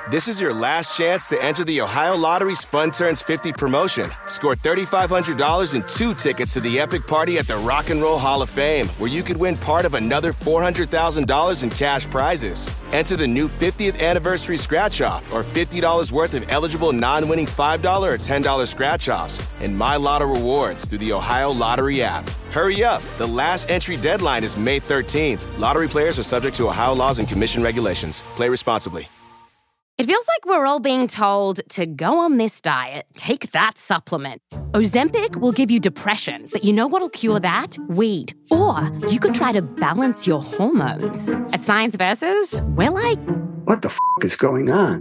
This is your last chance to enter the Ohio Lottery's Fun Turns 50 promotion. Score $3,500 and 2 tickets to the epic party at the Rock and Roll Hall of Fame, where you could win part of another $400,000 in cash prizes. Enter the new 50th anniversary scratch-off or $50 worth of eligible non-winning $5 or $10 scratch-offs and My Lotto rewards through the Ohio Lottery app. Hurry up. The last entry deadline is May 13th. Lottery players are subject to Ohio laws and commission regulations. Play responsibly. It feels like we're all being told to go on this diet, take that supplement. Ozempic will give you depression, but you know what'll cure that? Weed. Or you could try to balance your hormones. At Science Versus, we're like, what the f*** is going on?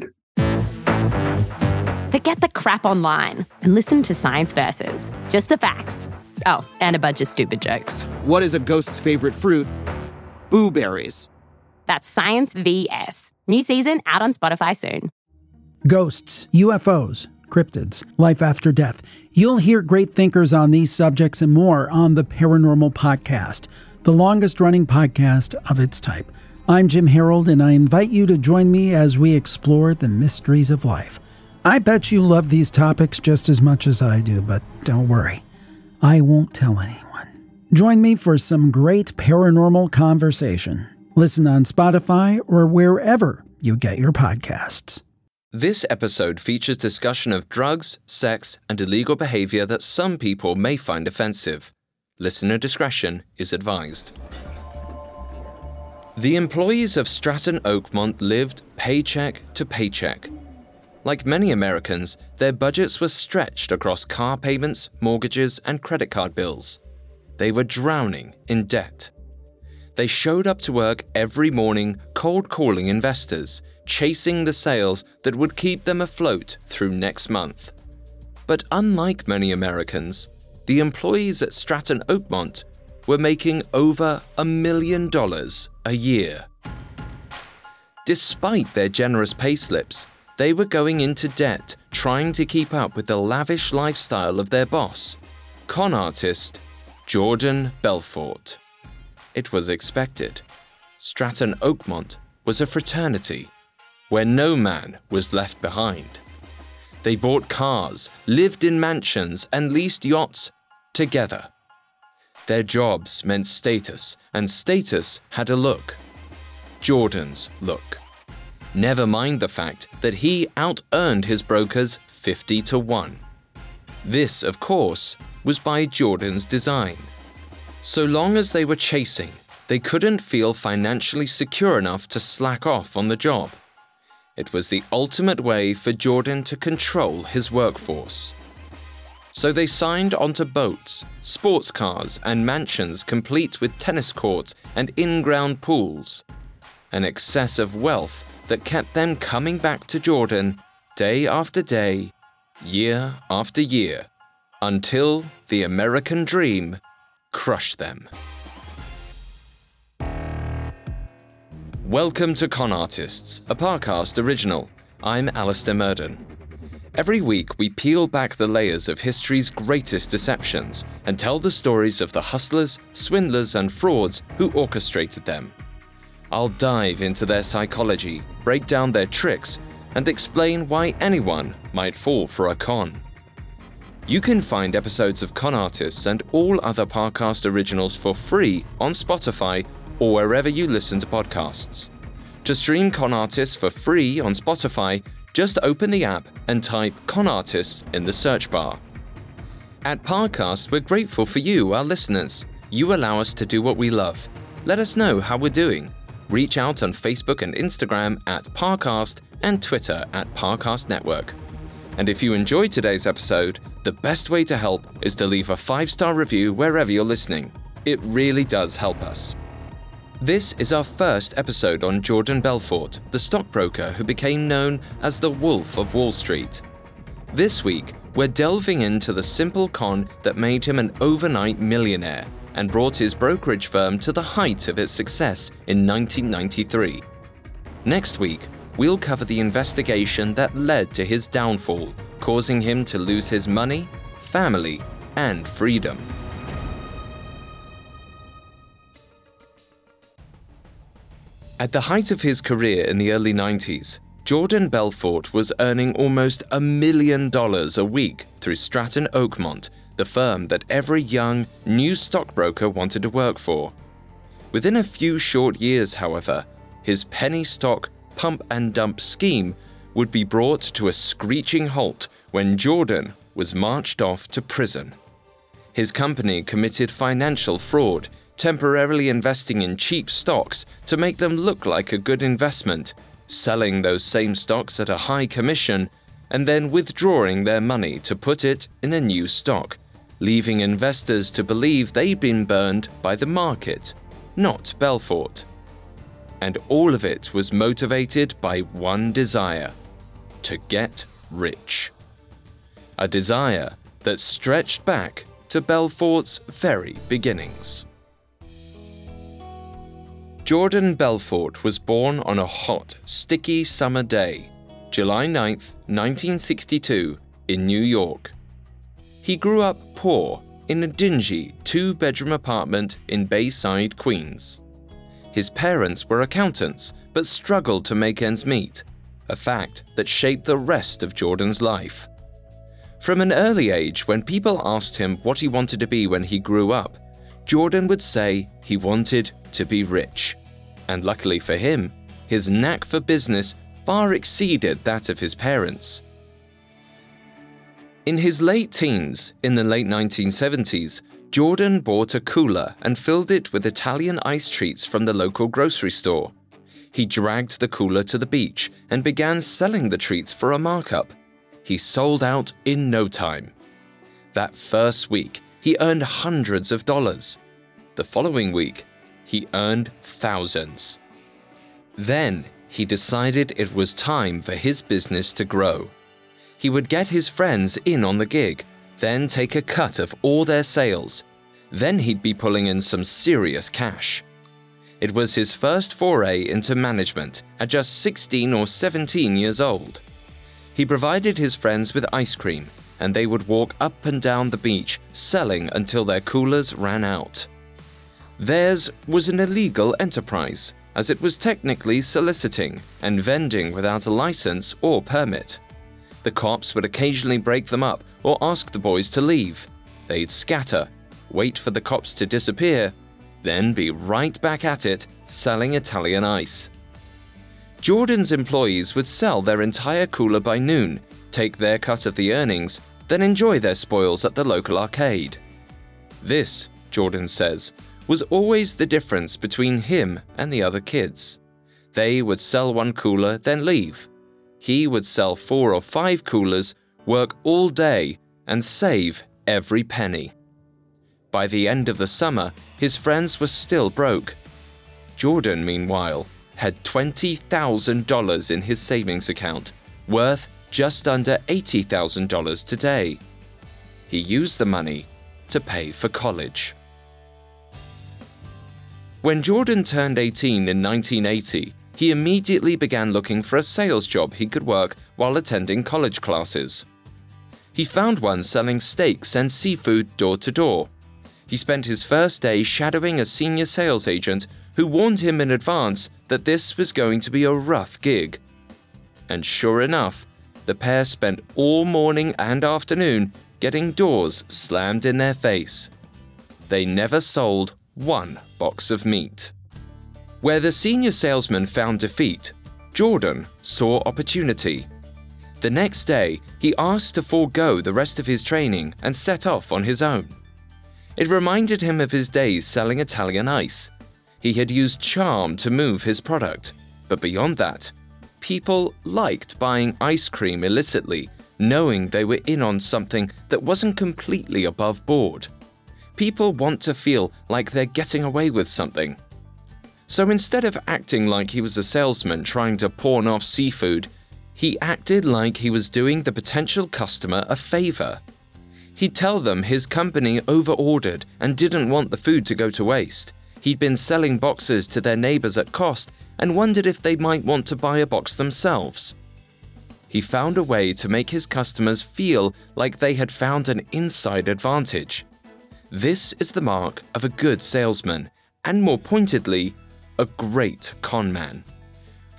Forget the crap online and listen to Science Versus. Just the facts. Oh, and a bunch of stupid jokes. What is a ghost's favorite fruit? Blueberries. That's Science VS. New season out on Spotify soon. Ghosts, UFOs, cryptids, life after death. You'll hear great thinkers on these subjects and more on the Paranormal Podcast, the longest-running podcast of its type. I'm Jim Harold, and I invite you to join me as we explore the mysteries of life. I bet you love these topics just as much as I do, but don't worry. I won't tell anyone. Join me for some great paranormal conversation. Listen on Spotify or wherever you get your podcasts. This episode features discussion of drugs, sex, and illegal behavior that some people may find offensive. Listener discretion is advised. The employees of Stratton Oakmont lived paycheck to paycheck. Like many Americans, their budgets were stretched across car payments, mortgages, and credit card bills. They were drowning in debt. They showed up to work every morning cold calling investors, chasing the sales that would keep them afloat through next month. But unlike many Americans, the employees at Stratton Oakmont were making over $1 million a year. Despite their generous payslips, they were going into debt trying to keep up with the lavish lifestyle of their boss, con artist Jordan Belfort. It was expected. Stratton Oakmont was a fraternity where no man was left behind. They bought cars, lived in mansions, and leased yachts together. Their jobs meant status, and status had a look. Jordan's look. Never mind the fact that he out-earned his brokers 50-1. This, of course, was by Jordan's design. So long as they were chasing, they couldn't feel financially secure enough to slack off on the job. It was the ultimate way for Jordan to control his workforce. So they signed onto boats, sports cars, and mansions complete with tennis courts and in-ground pools. An excess of wealth that kept them coming back to Jordan day after day, year after year, until the American dream crushed them. Welcome to Con Artists, a Parcast original. I'm Alistair Murden. Every week we peel back the layers of history's greatest deceptions and tell the stories of the hustlers, swindlers, and frauds who orchestrated them. I'll dive into their psychology, break down their tricks, and explain why anyone might fall for a con. You can find episodes of Con Artists and all other Parcast originals for free on Spotify or wherever you listen to podcasts. To stream Con Artists for free on Spotify, just open the app and type Con Artists in the search bar. At Parcast, we're grateful for you, our listeners. You allow us to do what we love. Let us know how we're doing. Reach out on Facebook and Instagram at Parcast and Twitter at Parcast Network. And if you enjoyed today's episode, the best way to help is to leave a 5-star review wherever you're listening. It really does help us. This is our first episode on Jordan Belfort, the stockbroker who became known as the Wolf of Wall Street. This week, we're delving into the simple con that made him an overnight millionaire and brought his brokerage firm to the height of its success in 1993. Next week, we'll cover the investigation that led to his downfall, causing him to lose his money, family, and freedom. At the height of his career in the early 90s, Jordan Belfort was earning almost $1 million a week through Stratton Oakmont, the firm that every young, new stockbroker wanted to work for. Within a few short years, however, his penny stock pump and dump scheme would be brought to a screeching halt when Jordan was marched off to prison. His company committed financial fraud, temporarily investing in cheap stocks to make them look like a good investment, selling those same stocks at a high commission, and then withdrawing their money to put it in a new stock, leaving investors to believe they'd been burned by the market, not Belfort. And all of it was motivated by one desire: to get rich. A desire that stretched back to Belfort's very beginnings. Jordan Belfort was born on a hot, sticky summer day, July 9, 1962, in New York. He grew up poor in a dingy two-bedroom apartment in Bayside, Queens. His parents were accountants but struggled to make ends meet, a fact that shaped the rest of Jordan's life. From an early age, when people asked him what he wanted to be when he grew up, Jordan would say he wanted to be rich. And luckily for him, his knack for business far exceeded that of his parents. In his late teens, in the late 1970s, Jordan bought a cooler and filled it with Italian ice treats from the local grocery store. He dragged the cooler to the beach and began selling the treats for a markup. He sold out in no time. That first week, he earned hundreds of dollars. The following week, he earned thousands. Then, he decided it was time for his business to grow. He would get his friends in on the gig, then take a cut of all their sales. Then he'd be pulling in some serious cash. It was his first foray into management at just 16 or 17 years old. He provided his friends with ice cream, and they would walk up and down the beach selling until their coolers ran out. Theirs was an illegal enterprise, as it was technically soliciting and vending without a license or permit. The cops would occasionally break them up or ask the boys to leave. They'd scatter, wait for the cops to disappear, then be right back at it, selling Italian ice. Jordan's employees would sell their entire cooler by noon, take their cut of the earnings, then enjoy their spoils at the local arcade. This, Jordan says, was always the difference between him and the other kids. They would sell one cooler, then leave. He would sell 4 or 5 coolers, work all day, and save every penny. By the end of the summer, his friends were still broke. Jordan, meanwhile, had $20,000 in his savings account, worth just under $80,000 today. He used the money to pay for college. When Jordan turned 18 in 1980, he immediately began looking for a sales job he could work while attending college classes. He found one selling steaks and seafood door to door. He spent his first day shadowing a senior sales agent who warned him in advance that this was going to be a rough gig. And sure enough, the pair spent all morning and afternoon getting doors slammed in their face. They never sold one box of meat. Where the senior salesman found defeat, Jordan saw opportunity. The next day, he asked to forego the rest of his training and set off on his own. It reminded him of his days selling Italian ice. He had used charm to move his product, but beyond that, people liked buying ice cream illicitly, knowing they were in on something that wasn't completely above board. People want to feel like they're getting away with something. So instead of acting like he was a salesman trying to pawn off seafood, he acted like he was doing the potential customer a favor. He'd tell them his company overordered and didn't want the food to go to waste. He'd been selling boxes to their neighbors at cost and wondered if they might want to buy a box themselves. He found a way to make his customers feel like they had found an inside advantage. This is the mark of a good salesman, and more pointedly, a great con man.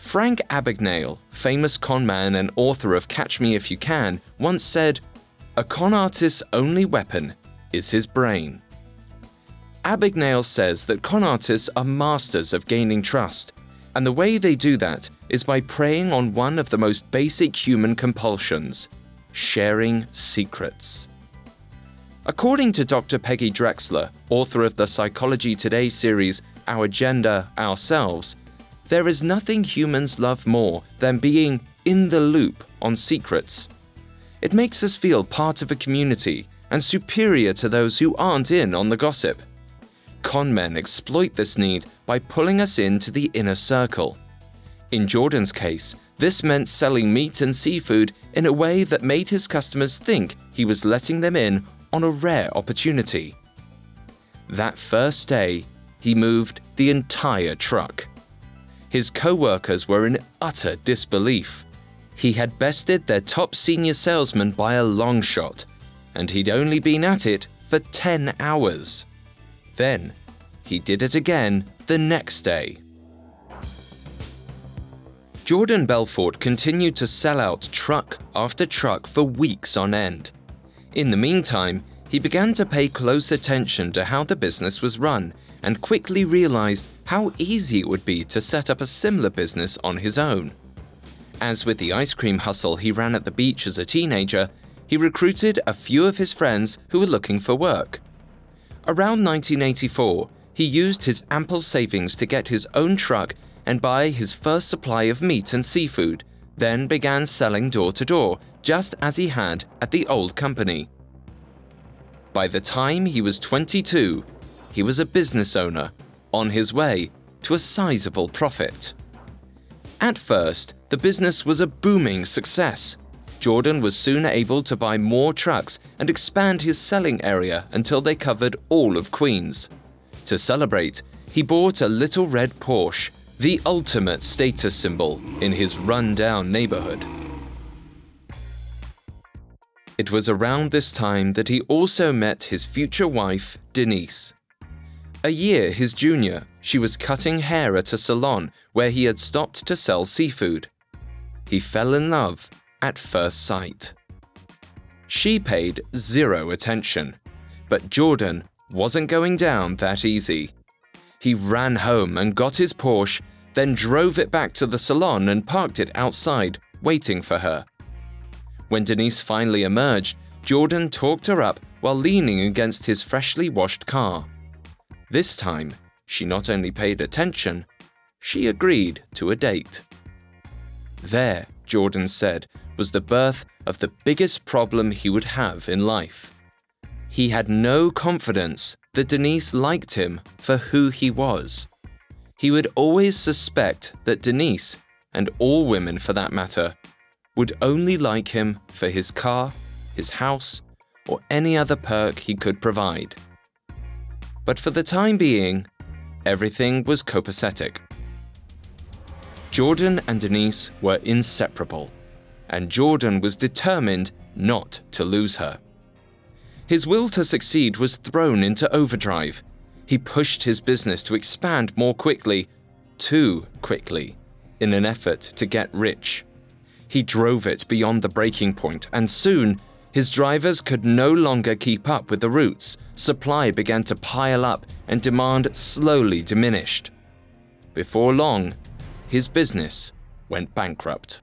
Frank Abagnale, famous con man and author of Catch Me If You Can, once said, "A con artist's only weapon is his brain." Abagnale says that con artists are masters of gaining trust, and the way they do that is by preying on one of the most basic human compulsions: sharing secrets. According to Dr. Peggy Drexler, author of the Psychology Today series Our Gender, Ourselves, there is nothing humans love more than being in the loop on secrets. It makes us feel part of a community and superior to those who aren't in on the gossip. Con men exploit this need by pulling us into the inner circle. In Jordan's case, this meant selling meat and seafood in a way that made his customers think he was letting them in on a rare opportunity. That first day, he moved the entire truck. His co-workers were in utter disbelief. He had bested their top senior salesman by a long shot, and he'd only been at it for 10 hours. Then, he did it again the next day. Jordan Belfort continued to sell out truck after truck for weeks on end. In the meantime, he began to pay close attention to how the business was run and quickly realized how easy it would be to set up a similar business on his own. As with the ice cream hustle he ran at the beach as a teenager, he recruited a few of his friends who were looking for work. Around 1984, he used his ample savings to get his own truck and buy his first supply of meat and seafood, then began selling door to door, just as he had at the old company. By the time he was 22, he was a business owner, on his way to a sizable profit. At first, the business was a booming success. Jordan was soon able to buy more trucks and expand his selling area until they covered all of Queens. To celebrate, he bought a little red Porsche, the ultimate status symbol in his run-down neighborhood. It was around this time that he also met his future wife, Denise. A year his junior, she was cutting hair at a salon where he had stopped to sell seafood. He fell in love at first sight. She paid zero attention, but Jordan wasn't going down that easy. He ran home and got his Porsche, then drove it back to the salon and parked it outside, waiting for her. When Denise finally emerged, Jordan talked her up while leaning against his freshly washed car. This time, she not only paid attention, she agreed to a date. There, Jordan said, was the birth of the biggest problem he would have in life. He had no confidence that Denise liked him for who he was. He would always suspect that Denise, and all women for that matter, would only like him for his car, his house, or any other perk he could provide. But for the time being, everything was copacetic. Jordan and Denise were inseparable, and Jordan was determined not to lose her. His will to succeed was thrown into overdrive. He pushed his business to expand more quickly, too quickly, in an effort to get rich. He drove it beyond the breaking point, and soon, his drivers could no longer keep up with the routes. Supply began to pile up, and demand slowly diminished. Before long, his business went bankrupt.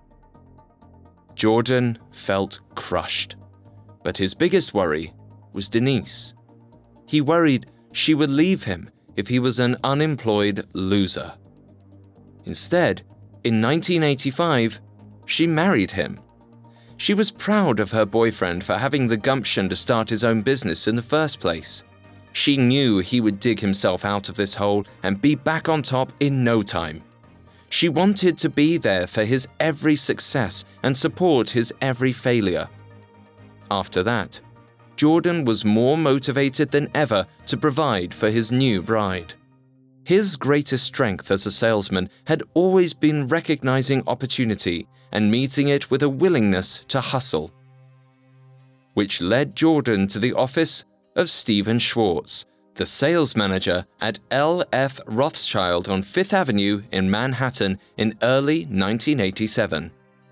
Jordan felt crushed, but his biggest worry was Denise. He worried she would leave him if he was an unemployed loser. Instead, in 1985, she married him. She was proud of her boyfriend for having the gumption to start his own business in the first place. She knew he would dig himself out of this hole and be back on top in no time. She wanted to be there for his every success and support his every failure. After that, Jordan was more motivated than ever to provide for his new bride. His greatest strength as a salesman had always been recognizing opportunity and meeting it with a willingness to hustle, which led Jordan to the office of Stephen Schwartz, the sales manager at L.F. Rothschild on Fifth Avenue in Manhattan in early 1987.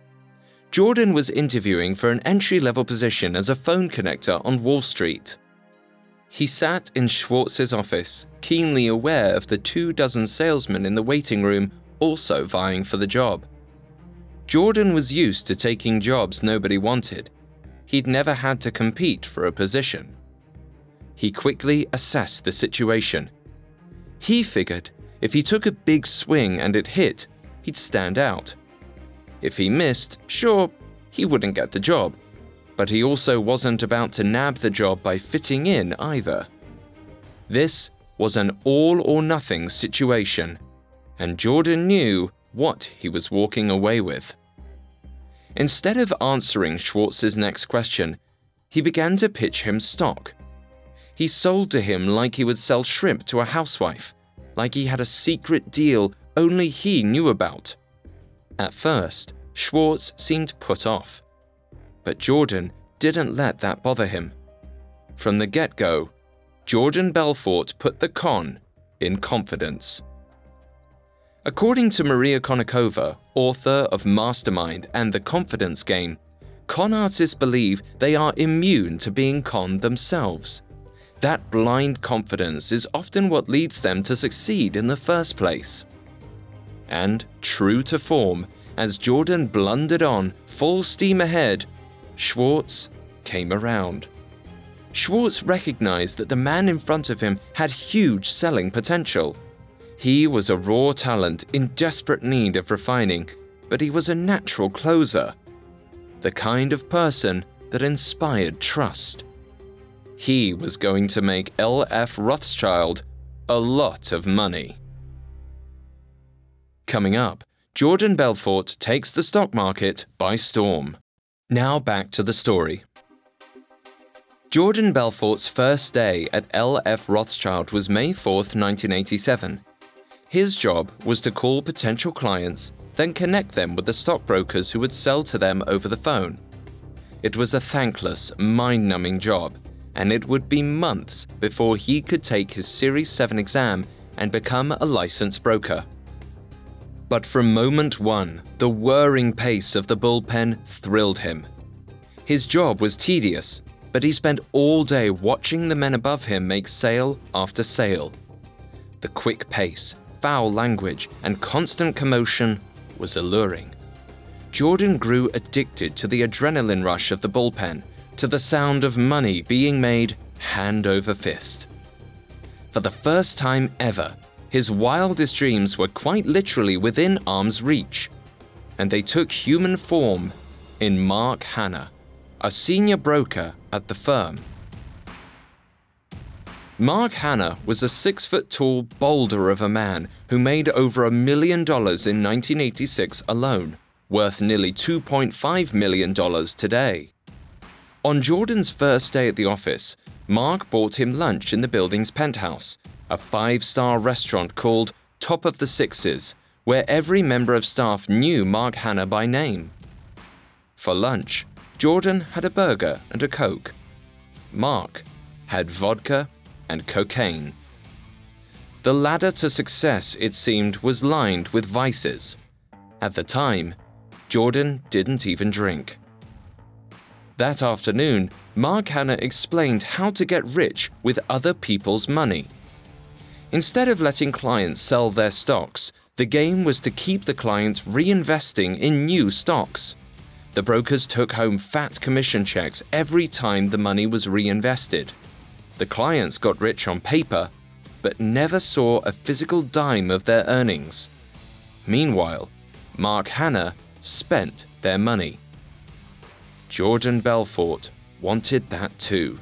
Jordan was interviewing for an entry-level position as a phone connector on Wall Street. He sat in Schwartz's office, keenly aware of the 24 salesmen in the waiting room also vying for the job. Jordan was used to taking jobs nobody wanted. He'd never had to compete for a position. He quickly assessed the situation. He figured if he took a big swing and it hit, he'd stand out. If he missed, sure, he wouldn't get the job, but he also wasn't about to nab the job by fitting in either. This was an all-or-nothing situation, and Jordan knew what he was walking away with. Instead of answering Schwartz's next question, he began to pitch him stock. He sold to him like he would sell shrimp to a housewife, like he had a secret deal only he knew about. At first, Schwartz seemed put off, but Jordan didn't let that bother him. From the get-go, Jordan Belfort put the con in confidence. According to Maria Konnikova, author of Mastermind and The Confidence Game, con artists believe they are immune to being conned themselves. That blind confidence is often what leads them to succeed in the first place. And, true to form, as Jordan blundered on, full steam ahead, Schwartz came around. Schwartz recognized that the man in front of him had huge selling potential. He was a raw talent in desperate need of refining, but he was a natural closer, the kind of person that inspired trust. He was going to make L.F. Rothschild a lot of money. Coming up, Jordan Belfort takes the stock market by storm. Now back to the story. Jordan Belfort's first day at L.F. Rothschild was May 4th, 1987. His job was to call potential clients, then connect them with the stockbrokers who would sell to them over the phone. It was a thankless, mind-numbing job, and it would be months before he could take his Series 7 exam and become a licensed broker. But from moment one, the whirring pace of the bullpen thrilled him. His job was tedious, but he spent all day watching the men above him make sale after sale. The quick pace, foul language, and constant commotion was alluring. Jordan grew addicted to the adrenaline rush of the bullpen, to the sound of money being made hand over fist. For the first time ever, his wildest dreams were quite literally within arm's reach, and they took human form in Mark Hanna, a senior broker at the firm. Mark Hanna was a 6-foot-tall boulder of a man who made over $1 million in 1986 alone, worth nearly $2.5 million today. On Jordan's first day at the office, Mark bought him lunch in the building's penthouse, a 5-star restaurant called Top of the Sixes, where every member of staff knew Mark Hanna by name. For lunch, Jordan had a burger and a Coke. Mark had vodka and cocaine. The ladder to success, it seemed, was lined with vices. At the time, Jordan didn't even drink. That afternoon, Mark Hanna explained how to get rich with other people's money. Instead of letting clients sell their stocks, the game was to keep the client reinvesting in new stocks. The brokers took home fat commission checks every time the money was reinvested. The clients got rich on paper, but never saw a physical dime of their earnings. Meanwhile, Mark Hanna spent their money. Jordan Belfort wanted that too.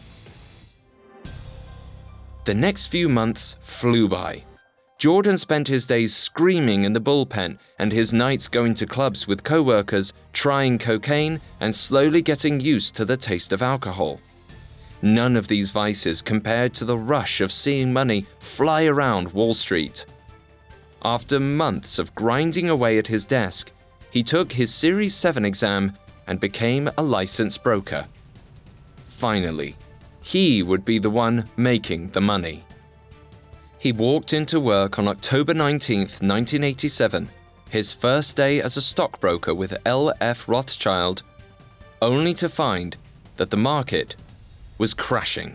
The next few months flew by. Jordan spent his days screaming in the bullpen and his nights going to clubs with co-workers, trying cocaine, and slowly getting used to the taste of alcohol. None of these vices compared to the rush of seeing money fly around Wall Street. After months of grinding away at his desk, he took his Series 7 exam and became a licensed broker. Finally, he would be the one making the money. He walked into work on October 19, 1987, his first day as a stockbroker with L.F. Rothschild, only to find that the market was crashing.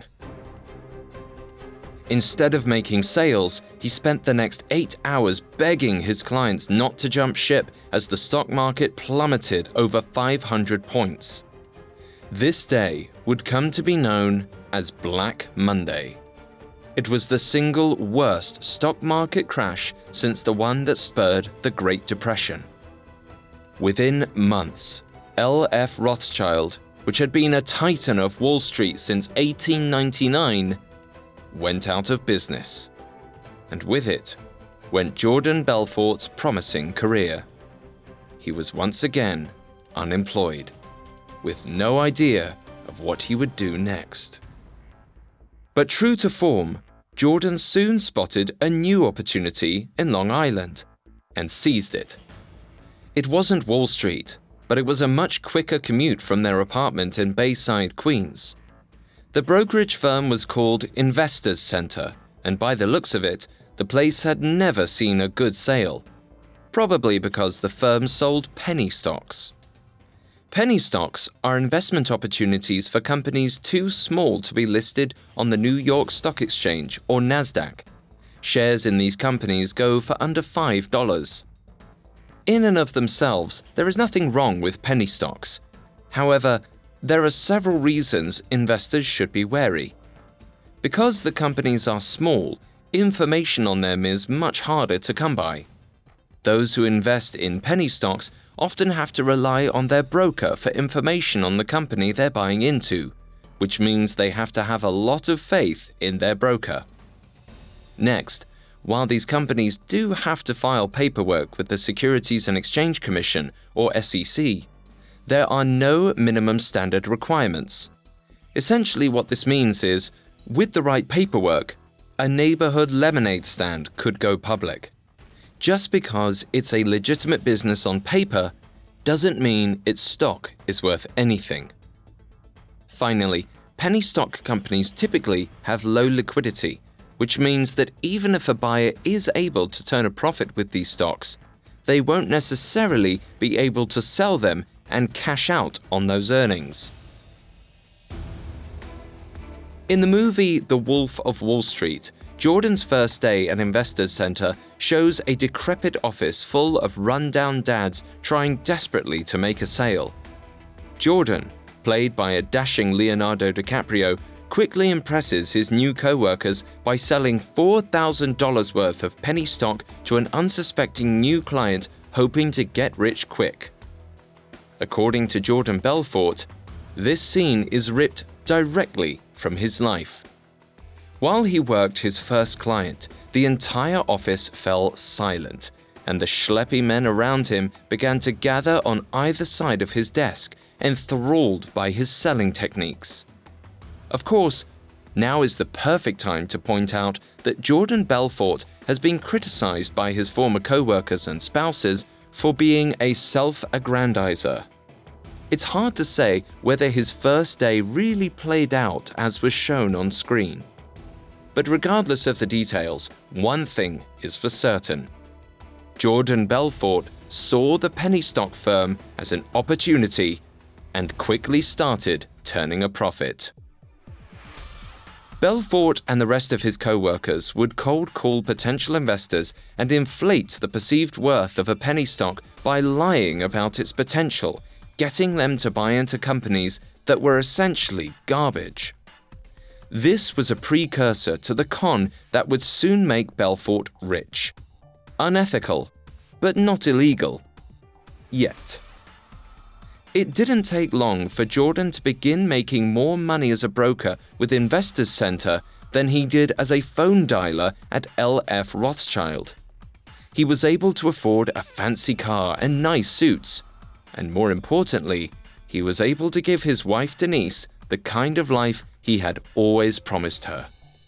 Instead of making sales, he spent the next 8 hours begging his clients not to jump ship as the stock market plummeted over 500 points. This day would come to be known as Black Monday. It was the single worst stock market crash since the one that spurred the Great Depression. Within months, L.F. Rothschild, which had been a titan of Wall Street since 1899, went out of business. And with it went Jordan Belfort's promising career. He was once again unemployed, with no idea of what he would do next. But true to form, Jordan soon spotted a new opportunity in Long Island and seized it. It wasn't Wall Street, but it was a much quicker commute from their apartment in Bayside, Queens. The brokerage firm was called Investors Center, and by the looks of it, the place had never seen a good sale, probably because the firm sold penny stocks. Penny stocks are investment opportunities for companies too small to be listed on the New York Stock Exchange or NASDAQ. Shares in these companies go for under $5. In and of themselves, there is nothing wrong with penny stocks. However, there are several reasons investors should be wary. Because the companies are small, information on them is much harder to come by. Those who invest in penny stocks often have to rely on their broker for information on the company they're buying into, which means they have to have a lot of faith in their broker. Next, while these companies do have to file paperwork with the Securities and Exchange Commission, or SEC, there are no minimum standard requirements. Essentially what this means is, with the right paperwork, a neighborhood lemonade stand could go public. Just because it's a legitimate business on paper doesn't mean its stock is worth anything. Finally, penny stock companies typically have low liquidity, which means that even if a buyer is able to turn a profit with these stocks, they won't necessarily be able to sell them and cash out on those earnings. In the movie The Wolf of Wall Street, Jordan's first day at Investors Center shows a decrepit office full of run-down dads trying desperately to make a sale. Jordan, played by a dashing Leonardo DiCaprio, quickly impresses his new co-workers by selling $4,000 worth of penny stock to an unsuspecting new client hoping to get rich quick. According to Jordan Belfort, this scene is ripped directly from his life. While he worked his first client, the entire office fell silent, and the schleppy men around him began to gather on either side of his desk, enthralled by his selling techniques. Of course, now is the perfect time to point out that Jordan Belfort has been criticized by his former co-workers and spouses for being a self-aggrandizer. It's hard to say whether his first day really played out as was shown on screen. But regardless of the details, one thing is for certain. Jordan Belfort saw the penny stock firm as an opportunity and quickly started turning a profit. Belfort and the rest of his co-workers would cold call potential investors and inflate the perceived worth of a penny stock by lying about its potential, getting them to buy into companies that were essentially garbage. This was a precursor to the con that would soon make Belfort rich. Unethical, but not illegal. Yet. It didn't take long for Jordan to begin making more money as a broker with Investors Center than he did as a phone dialer at L.F. Rothschild. He was able to afford a fancy car and nice suits, and more importantly, he was able to give his wife Denise the kind of life he had always promised her.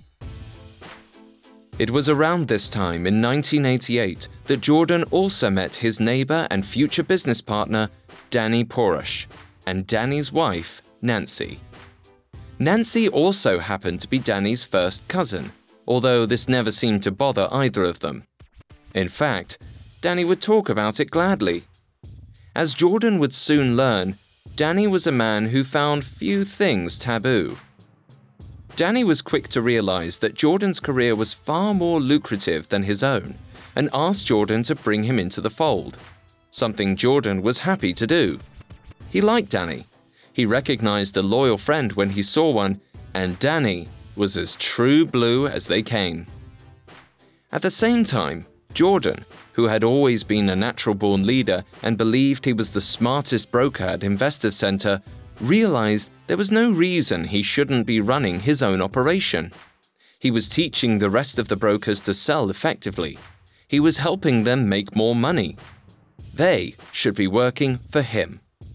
It was around this time in 1988 that Jordan also met his neighbor and future business partner, Danny Porush, and Danny's wife, Nancy. Nancy also happened to be Danny's first cousin, although this never seemed to bother either of them. In fact, Danny would talk about it gladly. As Jordan would soon learn, Danny was a man who found few things taboo. Danny was quick to realize that Jordan's career was far more lucrative than his own and asked Jordan to bring him into the fold, something Jordan was happy to do. He liked Danny. He recognized a loyal friend when he saw one, and Danny was as true blue as they came. At the same time, Jordan, who had always been a natural-born leader and believed he was the smartest broker at Investors Center, realized there was no reason he shouldn't be running his own operation. He was teaching the rest of the brokers to sell effectively. He was helping them make more money. They should be working for him.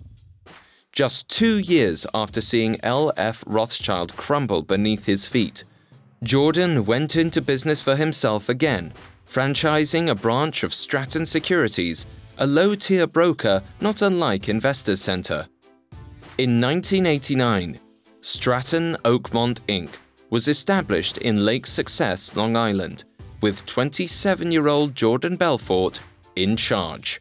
Just 2 years after seeing L.F. Rothschild crumble beneath his feet, Jordan went into business for himself again, franchising a branch of Stratton Securities, a low-tier broker not unlike Investors Center. In 1989, Stratton Oakmont Inc. was established in Lake Success, Long Island, with 27-year-old Jordan Belfort in charge.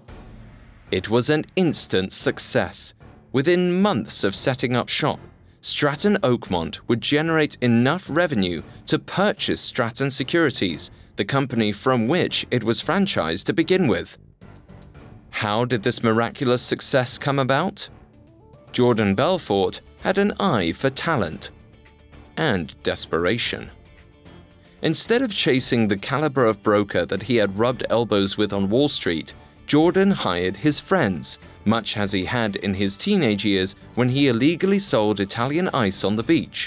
It was an instant success. Within months of setting up shop, Stratton Oakmont would generate enough revenue to purchase Stratton Securities, the company from which it was franchised to begin with. How did this miraculous success come about? Jordan Belfort had an eye for talent and desperation. Instead of chasing the caliber of broker that he had rubbed elbows with on Wall Street, Jordan hired his friends, much as he had in his teenage years when he illegally sold Italian ice on the beach.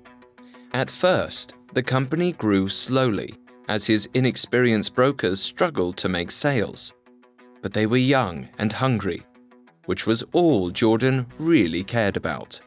At first, the company grew slowly, as his inexperienced brokers struggled to make sales. But they were young and hungry, which was all Jordan really cared about.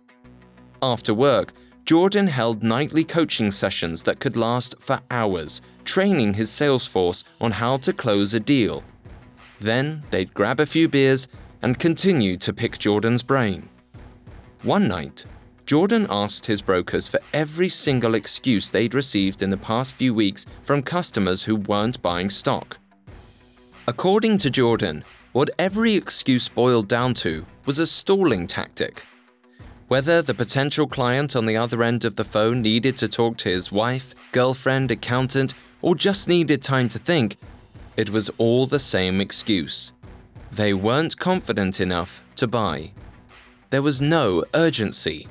After work, Jordan held nightly coaching sessions that could last for hours, training his sales force on how to close a deal. Then they'd grab a few beers and continue to pick Jordan's brain. One night, Jordan asked his brokers for every single excuse they'd received in the past few weeks from customers who weren't buying stock. According to Jordan, what every excuse boiled down to was a stalling tactic. Whether the potential client on the other end of the phone needed to talk to his wife, girlfriend, accountant, or just needed time to think, it was all the same excuse. They weren't confident enough to buy. There was no urgency.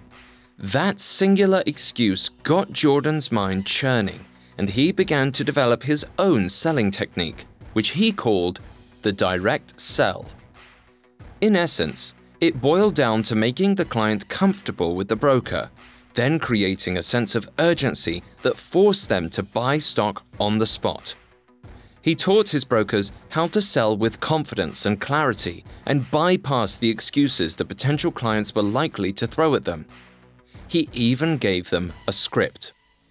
That singular excuse got Jordan's mind churning, and he began to develop his own selling technique, which he called the direct sell. In essence, it boiled down to making the client comfortable with the broker, then creating a sense of urgency that forced them to buy stock on the spot. He taught his brokers how to sell with confidence and clarity and bypass the excuses that potential clients were likely to throw at them. He even gave them a script.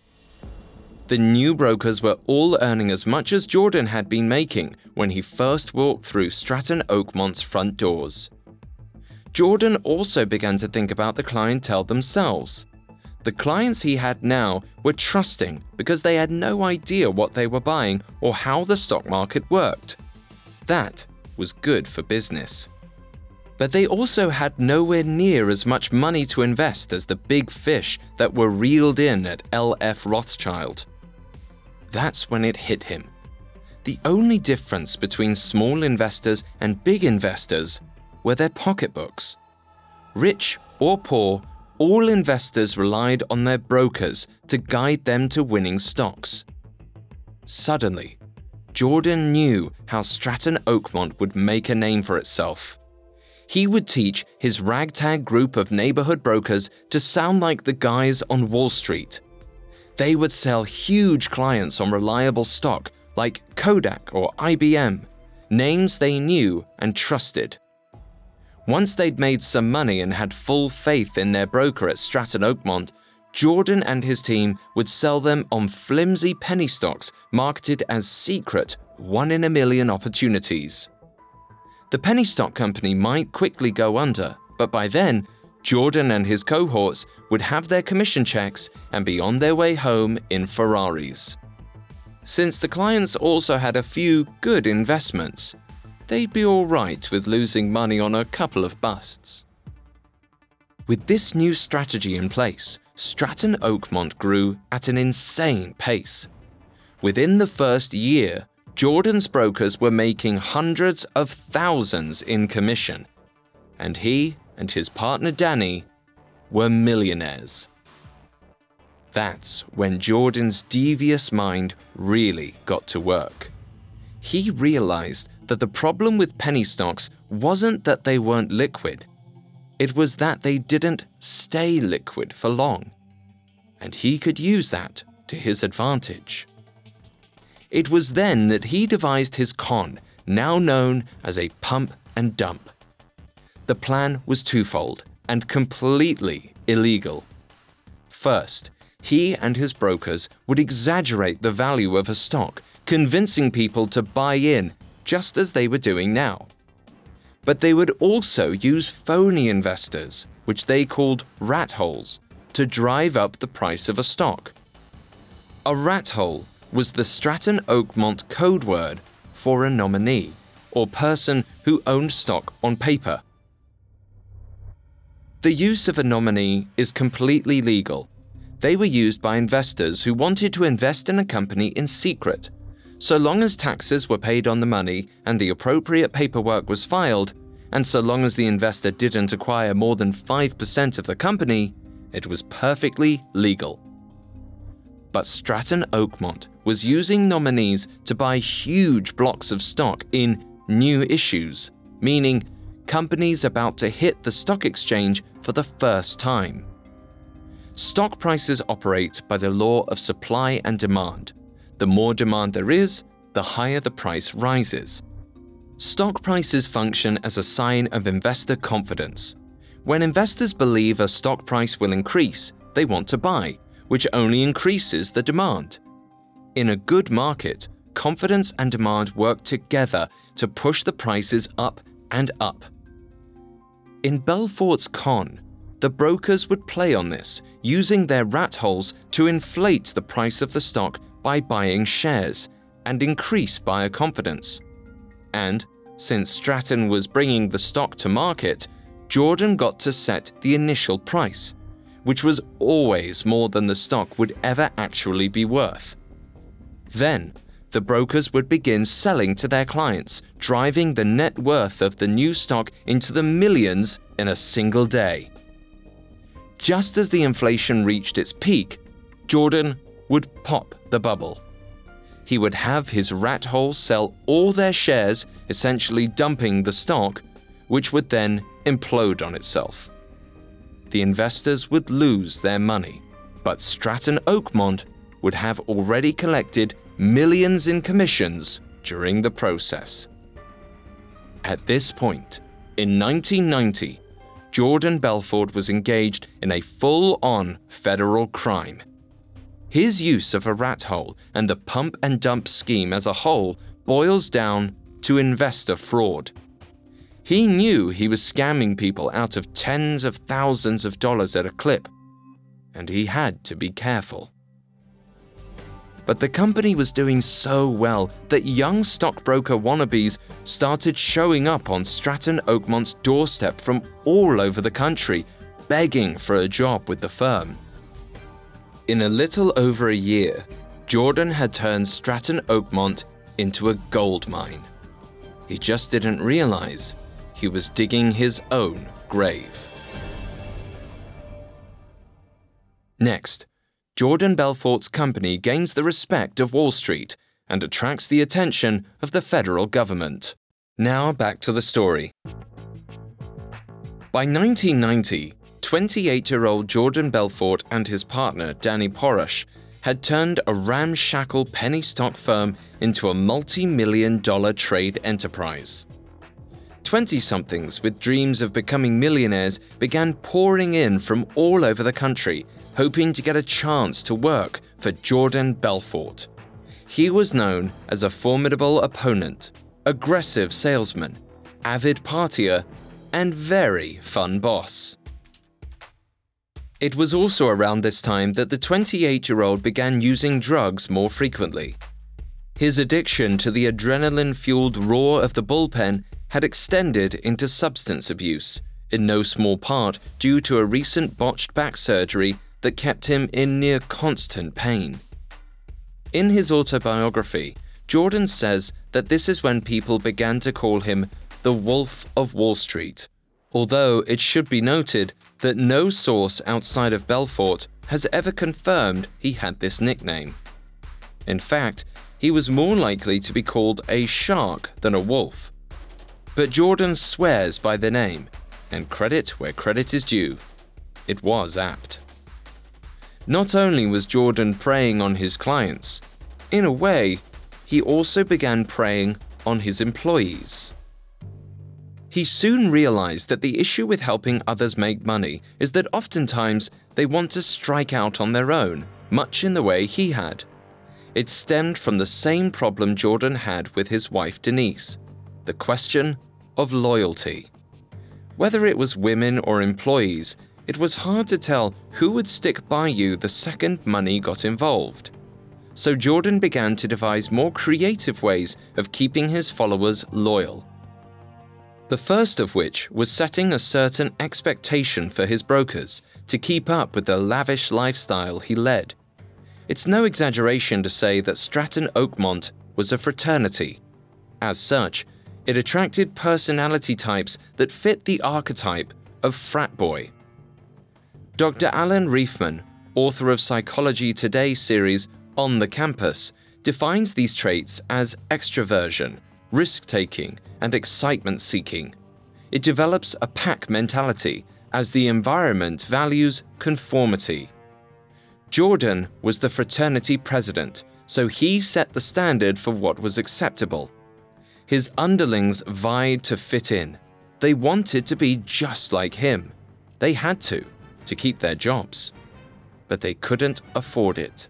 The new brokers were all earning as much as Jordan had been making when he first walked through Stratton Oakmont's front doors. Jordan also began to think about the clientele themselves. The clients he had now were trusting because they had no idea what they were buying or how the stock market worked. That was good for business. But they also had nowhere near as much money to invest as the big fish that were reeled in at L.F. Rothschild. That's when it hit him. The only difference between small investors and big investors were their pocketbooks. Rich or poor, all investors relied on their brokers to guide them to winning stocks. Suddenly, Jordan knew how Stratton Oakmont would make a name for itself. He would teach his ragtag group of neighborhood brokers to sound like the guys on Wall Street. They would sell huge clients on reliable stock like Kodak or IBM, names they knew and trusted. Once they'd made some money and had full faith in their broker at Stratton Oakmont, Jordan and his team would sell them on flimsy penny stocks marketed as secret one-in-a-million opportunities. The penny stock company might quickly go under, but by then, Jordan and his cohorts would have their commission checks and be on their way home in Ferraris. Since the clients also had a few good investments, they'd be all right with losing money on a couple of busts. With this new strategy in place, Stratton Oakmont grew at an insane pace. Within the first year, Jordan's brokers were making hundreds of thousands in commission, and he and his partner Danny were millionaires. That's when Jordan's devious mind really got to work. He realized that the problem with penny stocks wasn't that they weren't liquid. It was that they didn't stay liquid for long. And he could use that to his advantage. It was then that he devised his con, now known as a pump and dump. The plan was twofold and completely illegal. First, he and his brokers would exaggerate the value of a stock, convincing people to buy in just as they were doing now. But they would also use phony investors, which they called rat holes, to drive up the price of a stock. A rat hole was the Stratton Oakmont code word for a nominee, or person who owned stock on paper. The use of a nominee is completely legal. They were used by investors who wanted to invest in a company in secret. So long as taxes were paid on the money and the appropriate paperwork was filed, and so long as the investor didn't acquire more than 5% of the company, it was perfectly legal. But Stratton Oakmont was using nominees to buy huge blocks of stock in new issues, meaning companies about to hit the stock exchange for the first time. Stock prices operate by the law of supply and demand. The more demand there is, the higher the price rises. Stock prices function as a sign of investor confidence. When investors believe a stock price will increase, they want to buy, which only increases the demand. In a good market, confidence and demand work together to push the prices up and up. In Belfort's con, the brokers would play on this, using their rat holes to inflate the price of the stock by buying shares and increase buyer confidence. And, since Stratton was bringing the stock to market, Jordan got to set the initial price, which was always more than the stock would ever actually be worth. Then, the brokers would begin selling to their clients, driving the net worth of the new stock into the millions in a single day. Just as the inflation reached its peak, Jordan would pop the bubble. He would have his rat hole sell all their shares, essentially dumping the stock, which would then implode on itself. The investors would lose their money, but Stratton Oakmont would have already collected millions in commissions during the process. At this point, in 1990, Jordan Belfort was engaged in a full-on federal crime. His use of a rat hole and the pump and dump scheme as a whole boils down to investor fraud. He knew he was scamming people out of tens of thousands of dollars at a clip, and he had to be careful. But the company was doing so well that young stockbroker wannabes started showing up on Stratton Oakmont's doorstep from all over the country, begging for a job with the firm. In a little over a year, Jordan had turned Stratton Oakmont into a gold mine. He just didn't realize he was digging his own grave. Next, Jordan Belfort's company gains the respect of Wall Street and attracts the attention of the federal government. Now back to the story. By 1990, 28-year-old Jordan Belfort and his partner Danny Porosh had turned a ramshackle penny stock firm into a multi-million-dollar trade enterprise. 20-somethings with dreams of becoming millionaires began pouring in from all over the country, hoping to get a chance to work for Jordan Belfort. He was known as a formidable opponent, aggressive salesman, avid partier, and very fun boss. It was also around this time that the 28-year-old began using drugs more frequently. His addiction to the adrenaline-fueled roar of the bullpen had extended into substance abuse, in no small part due to a recent botched back surgery that kept him in near constant pain. In his autobiography, Jordan says that this is when people began to call him the Wolf of Wall Street, although it should be noted that no source outside of Belfort has ever confirmed he had this nickname. In fact, he was more likely to be called a shark than a wolf. But Jordan swears by the name, and credit where credit is due. It was apt. Not only was Jordan preying on his clients, in a way, he also began preying on his employees. He soon realized that the issue with helping others make money is that oftentimes they want to strike out on their own, much in the way he had. It stemmed from the same problem Jordan had with his wife Denise, the question of loyalty. Whether it was women or employees, it was hard to tell who would stick by you the second money got involved. So Jordan began to devise more creative ways of keeping his followers loyal. The first of which was setting a certain expectation for his brokers to keep up with the lavish lifestyle he led. It's no exaggeration to say that Stratton Oakmont was a fraternity. As such, it attracted personality types that fit the archetype of frat boy. Dr. Alan Riefman, author of Psychology Today series On the Campus, defines these traits as extroversion, risk-taking, and excitement-seeking. It develops a pack mentality as the environment values conformity. Jordan was the fraternity president, so he set the standard for what was acceptable. His underlings vied to fit in. They wanted to be just like him. They had to keep their jobs. But they couldn't afford it.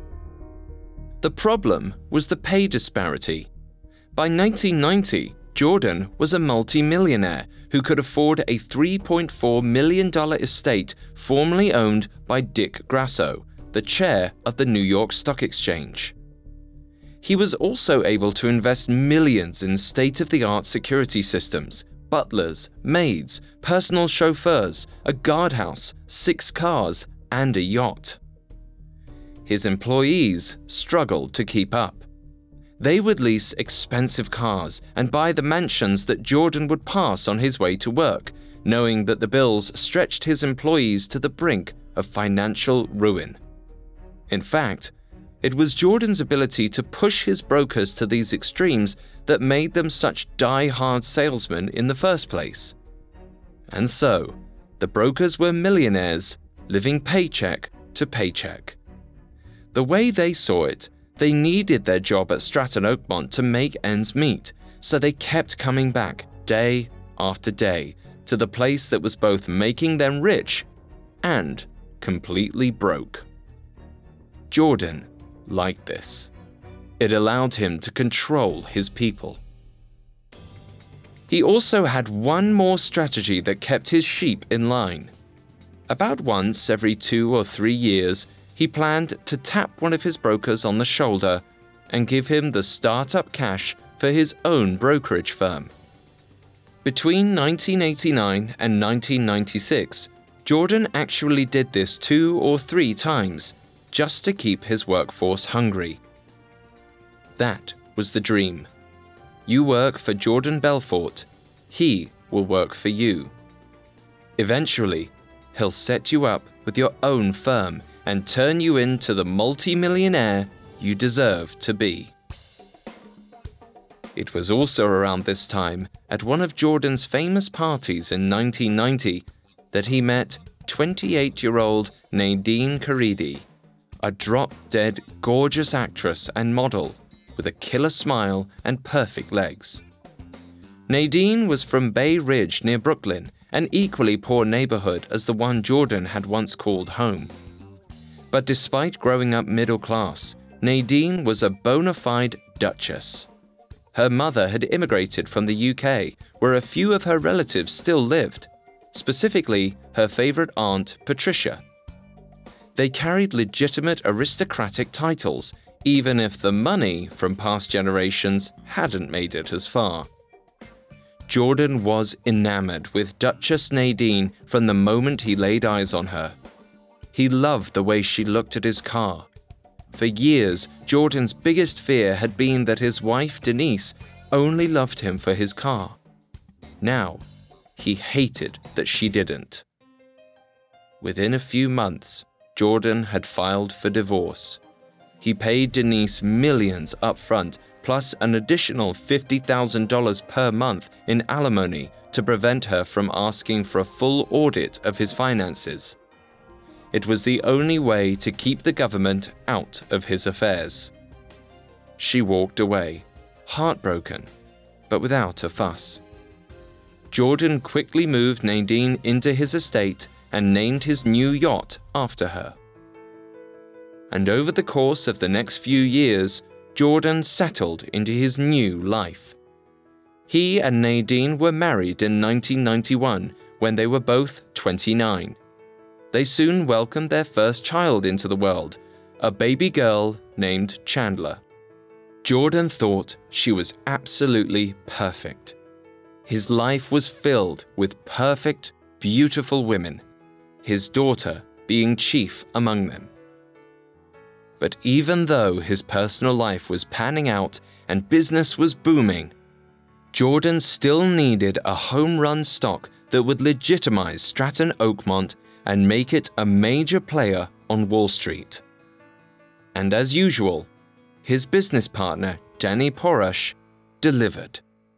The problem was the pay disparity. By 1990, Jordan was a multi-millionaire who could afford a $3.4 million estate formerly owned by Dick Grasso, the chair of the New York Stock Exchange. He was also able to invest millions in state-of-the-art security systems, butlers, maids, personal chauffeurs, a guardhouse, 6 cars, and a yacht. His employees struggled to keep up. They would lease expensive cars and buy the mansions that Jordan would pass on his way to work, knowing that the bills stretched his employees to the brink of financial ruin. In fact, it was Jordan's ability to push his brokers to these extremes that made them such die-hard salesmen in the first place. And so, the brokers were millionaires, living paycheck to paycheck. The way they saw it, they needed their job at Stratton Oakmont to make ends meet, so they kept coming back day after day to the place that was both making them rich and completely broke. Jordan liked this. It allowed him to control his people. He also had one more strategy that kept his sheep in line. About once every 2 or 3 years, he planned to tap one of his brokers on the shoulder and give him the startup cash for his own brokerage firm. Between 1989 and 1996, Jordan actually did this 2 or 3 times, just to keep his workforce hungry. That was the dream. You work for Jordan Belfort, he will work for you. Eventually, he'll set you up with your own firm and turn you into the multi-millionaire you deserve to be. It was also around this time, at one of Jordan's famous parties in 1990, that he met 28-year-old Nadine Caridi, a drop-dead gorgeous actress and model with a killer smile and perfect legs. Nadine was from Bay Ridge near Brooklyn, an equally poor neighborhood as the one Jordan had once called home. But despite growing up middle class, Nadine was a bona fide duchess. Her mother had immigrated from the UK, where a few of her relatives still lived, specifically her favorite aunt, Patricia, They carried legitimate aristocratic titles, even if the money from past generations hadn't made it as far. Jordan was enamored with Duchess Nadine from the moment he laid eyes on her. He loved the way she looked at his car. For years, Jordan's biggest fear had been that his wife, Denise, only loved him for his car. Now, he hated that she didn't. Within a few months, Jordan had filed for divorce. He paid Denise millions up front, plus an additional $50,000 per month in alimony to prevent her from asking for a full audit of his finances. It was the only way to keep the government out of his affairs. She walked away, heartbroken, but without a fuss. Jordan quickly moved Nadine into his estate and named his new yacht after her. And over the course of the next few years, Jordan settled into his new life. He and Nadine were married in 1991 when they were both 29. They soon welcomed their first child into the world, a baby girl named Chandler. Jordan thought she was absolutely perfect. His life was filled with perfect, beautiful women, his daughter being chief among them. But even though his personal life was panning out and business was booming, Jordan still needed a home-run stock that would legitimize Stratton Oakmont and make it a major player on Wall Street. And as usual, his business partner, Danny Porush, delivered.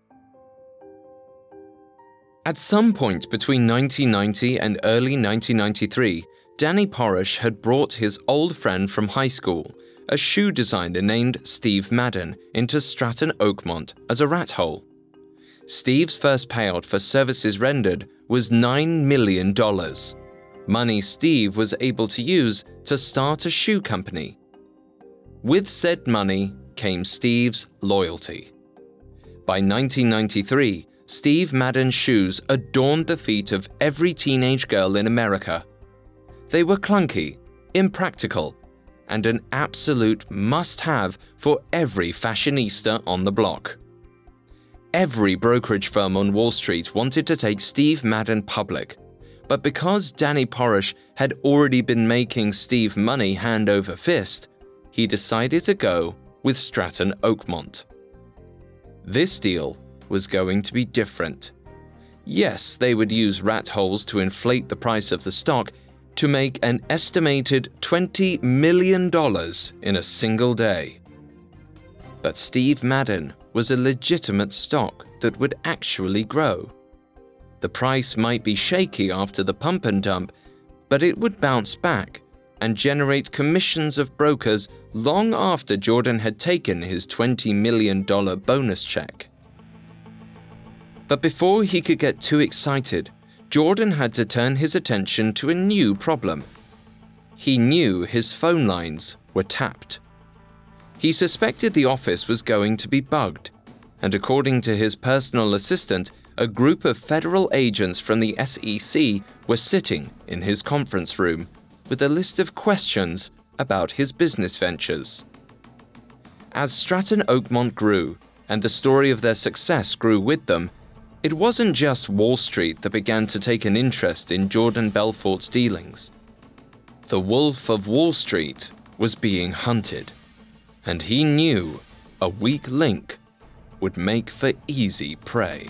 At some point between 1990 and early 1993, Danny Porush had brought his old friend from high school, a shoe designer named Steve Madden, into Stratton Oakmont as a rat hole. Steve's first payout for services rendered was $9 million, money Steve was able to use to start a shoe company. With said money came Steve's loyalty. By 1993, Steve Madden's shoes adorned the feet of every teenage girl in America. They were clunky, impractical, and an absolute must-have for every fashionista on the block. Every brokerage firm on Wall Street wanted to take Steve Madden public, but because Danny Porush had already been making Steve money hand over fist, he decided to go with Stratton Oakmont. This deal was going to be different. Yes, they would use rat holes to inflate the price of the stock to make an estimated $20 million in a single day. But Steve Madden was a legitimate stock that would actually grow. The price might be shaky after the pump and dump, but it would bounce back and generate commissions of brokers long after Jordan had taken his $20 million bonus check. But before he could get too excited, Jordan had to turn his attention to a new problem. He knew his phone lines were tapped. He suspected the office was going to be bugged, and according to his personal assistant, a group of federal agents from the SEC were sitting in his conference room with a list of questions about his business ventures. As Stratton Oakmont grew, and the story of their success grew with them, it wasn't just Wall Street that began to take an interest in Jordan Belfort's dealings. The Wolf of Wall Street was being hunted, and he knew a weak link would make for easy prey.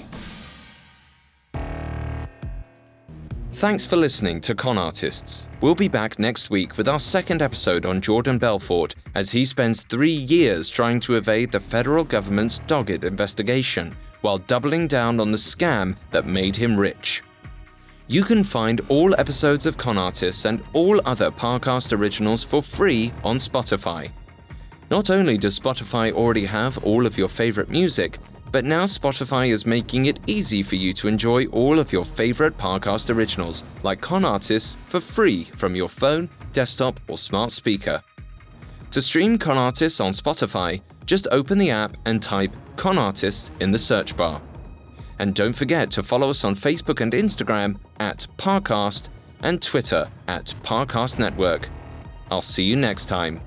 Thanks for listening to Con Artists. We'll be back next week with our second episode on Jordan Belfort as he spends 3 years trying to evade the federal government's dogged investigation while doubling down on the scam that made him rich. You can find all episodes of Con Artists and all other Parcast originals for free on Spotify. Not only does Spotify already have all of your favorite music, but now Spotify is making it easy for you to enjoy all of your favorite Parcast originals, like Con Artists, for free from your phone, desktop, or smart speaker. To stream Con Artists on Spotify, just open the app and type Con Artists in the search bar. And don't forget to follow us on Facebook and Instagram at Parcast and Twitter at Parcast Network. I'll see you next time.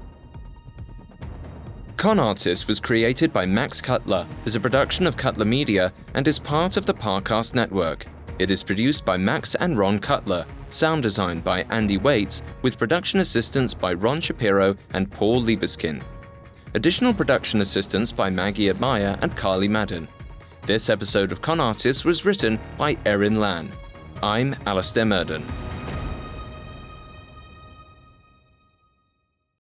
Con Artists was created by Max Cutler, is a production of Cutler Media, and is part of the Parcast Network. It is produced by Max and Ron Cutler, sound design by Andy Waits, with production assistance by Ron Shapiro and Paul Libeskind. Additional production assistance by Maggie Admire and Carly Madden. This episode of Con Artists was written by Erin Lan. I'm Alistair Murden.